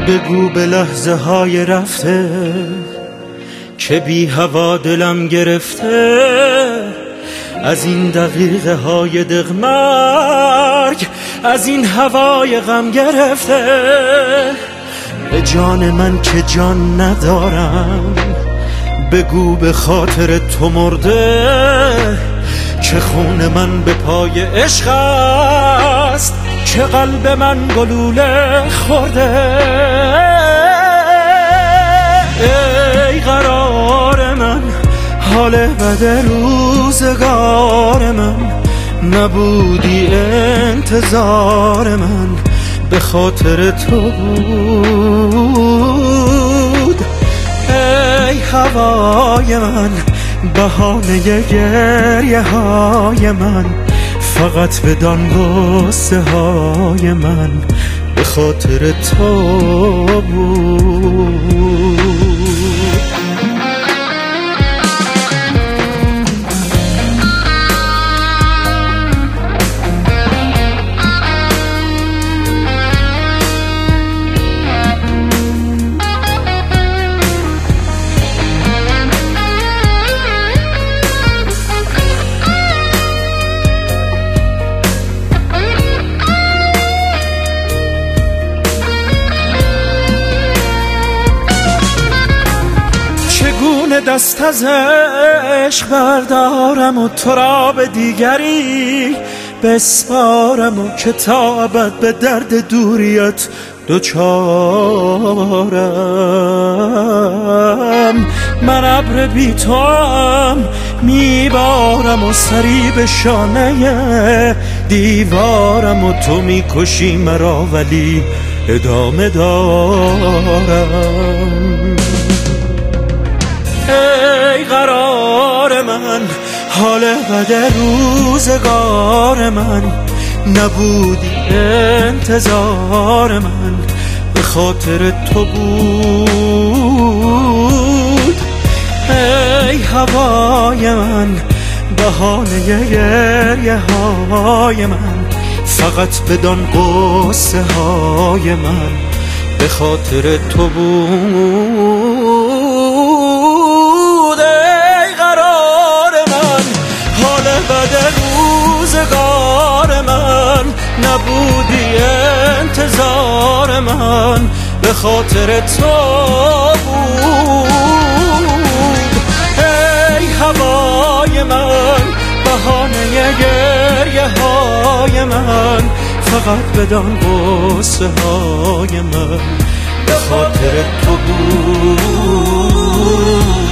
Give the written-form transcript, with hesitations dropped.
بگو به لحظه های رفته که بی هوا دلم گرفته، از این دقیقه های دغمرگ، از این هوای غم گرفته. به جان من که جان ندارم، بگو به خاطر تو مرده، که خون من به پای عشق است، که قلب من گلوله خورده. ای قرار من، حال بد روزگار من، نبودی انتظار من، به خاطر تو بود. ای هوای من، بهانه گریه های من، فقط بدان غصه های من، به خاطر تو بود. دست از عشق بردارم و تو را به دیگری بسپارم، و که تا ابد به درد دوریت دوچارم. من ابر بی تو هم میبارم و سری به شانه دیوارم، و تو میکشی مرا ولی ادامه دارم. ای قرار من، حال بد روزگار من، نبودی انتظار من، به خاطر تو بود. ای هوای من، بهانه گریه های من، فقط بدان غصه های من، به خاطر تو بود. روزگار من، نبودی انتظار من، به خاطر تو بود. ای هوای من، بهانه گریه های من، فقط بدان غصه های من، به خاطر تو بود.